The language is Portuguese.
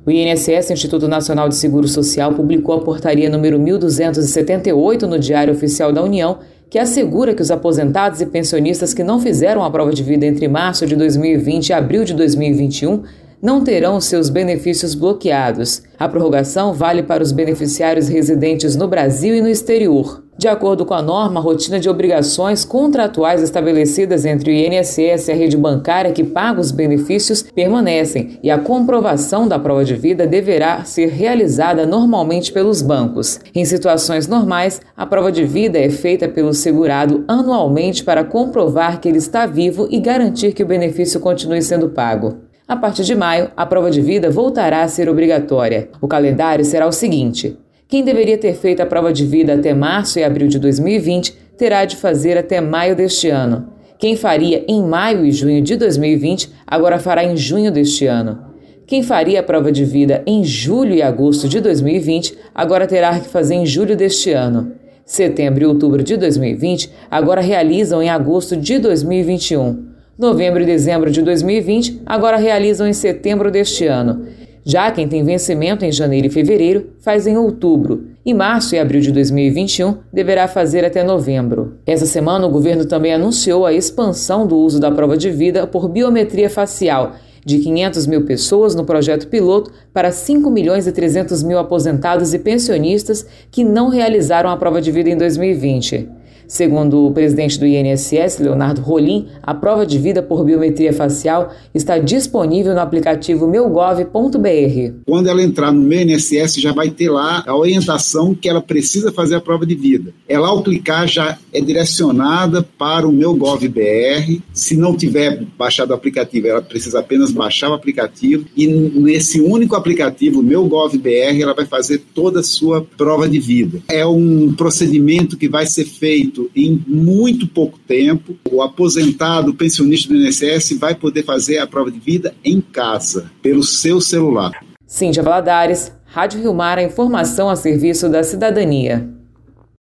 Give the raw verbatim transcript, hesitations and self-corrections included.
O I N S S, Instituto Nacional de Seguro Social, publicou a portaria número mil duzentos e setenta e oito no Diário Oficial da União, que assegura que os aposentados e pensionistas que não fizeram a prova de vida entre março de dois mil e vinte e abril de dois mil e vinte e um não terão seus benefícios bloqueados. A prorrogação vale para os beneficiários residentes no Brasil e no exterior. De acordo com a norma, a rotina de obrigações contratuais estabelecidas entre o I N S S e a rede bancária que paga os benefícios permanecem e a comprovação da prova de vida deverá ser realizada normalmente pelos bancos. Em situações normais, a prova de vida é feita pelo segurado anualmente para comprovar que ele está vivo e garantir que o benefício continue sendo pago. A partir de maio, a prova de vida voltará a ser obrigatória. O calendário será o seguinte: quem deveria ter feito a prova de vida até março e abril de dois mil e vinte terá de fazer até maio deste ano. Quem faria em maio e junho de dois mil e vinte agora fará em junho deste ano. Quem faria a prova de vida em julho e agosto de dois mil e vinte agora terá que fazer em julho deste ano. Setembro e outubro de dois mil e vinte agora realizam em agosto de dois mil e vinte e um. Novembro e dezembro de dois mil e vinte agora realizam em setembro deste ano. Já quem tem vencimento em janeiro e fevereiro faz em outubro. Em março e abril de dois mil e vinte e um deverá fazer até novembro. Essa semana o governo também anunciou a expansão do uso da prova de vida por biometria facial de quinhentas mil pessoas no projeto piloto para cinco milhões e trezentos mil aposentados e pensionistas que não realizaram a prova de vida em dois mil e vinte. Segundo o presidente do I N S S, Leonardo Rolim, a prova de vida por biometria facial está disponível no aplicativo meu gov ponto b r. Quando ela entrar no meu I N S S, já vai ter lá a orientação que ela precisa fazer a prova de vida. Ela, ao clicar, já é direcionada para o meu gov ponto b r. Se não tiver baixado o aplicativo, ela precisa apenas baixar o aplicativo e nesse único aplicativo, meu gov ponto b r, ela vai fazer toda a sua prova de vida. É um procedimento que vai ser feito em muito pouco tempo. O aposentado, o pensionista do I N S S vai poder fazer a prova de vida em casa, pelo seu celular. Cíntia Valadares, Rádio Rio Mar, a informação a serviço da cidadania.